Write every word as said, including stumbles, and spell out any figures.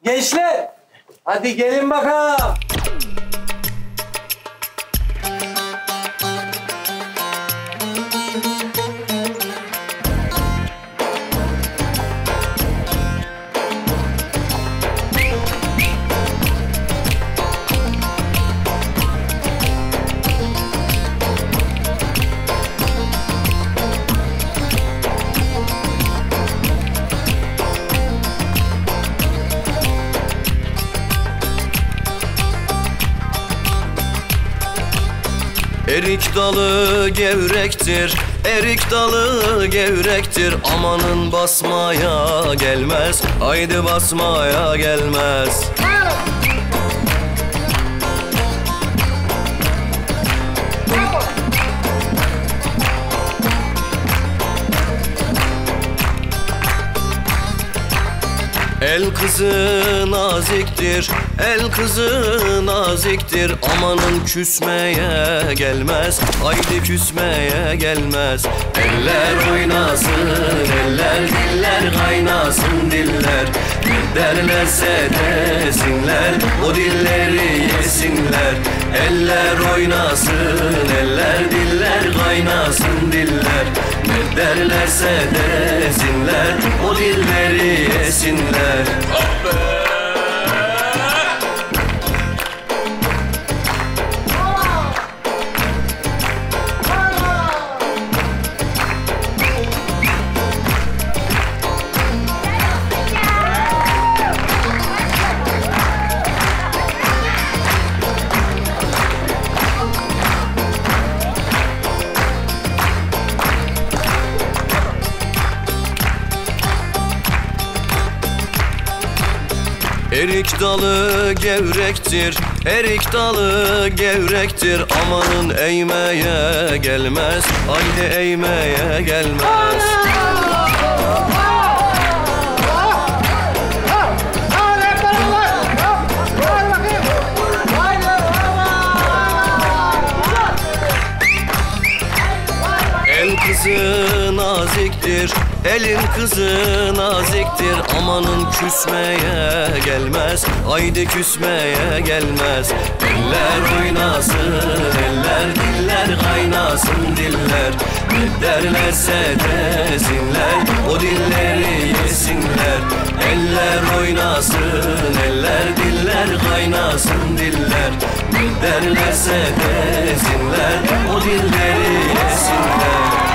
Gençler, hadi gelin bakalım. Erik dalı gevrektir, erik dalı gevrektir. Amanın basmaya gelmez, haydi basmaya gelmez. El kızı naziktir, el kızı naziktir. Amanın küsmeye gelmez, haydi küsmeye gelmez. Eller oynasın, eller diller kaynasın diller. Ne derlerse desinler, o dilleri yesinler. Eller oynasın, eller diller kaynasın diller. Ne derlerse desinler, o dilleri yesinler. Oh be! Erik dalı gevrektir, erik dalı gevrektir. Amanın eğmeye gelmez, haydi eğmeye gelmez. El kızı naziktir, elin kızı naziktir. Amanın küsmeye gelmez, haydi küsmeye gelmez. Eller oynasın, eller diller kaynasın diller. Ne derlerse desinler, o dilleri yesinler. Eller oynasın, eller diller kaynasın diller. Ne derlerse desinler, o dilleri yesinler.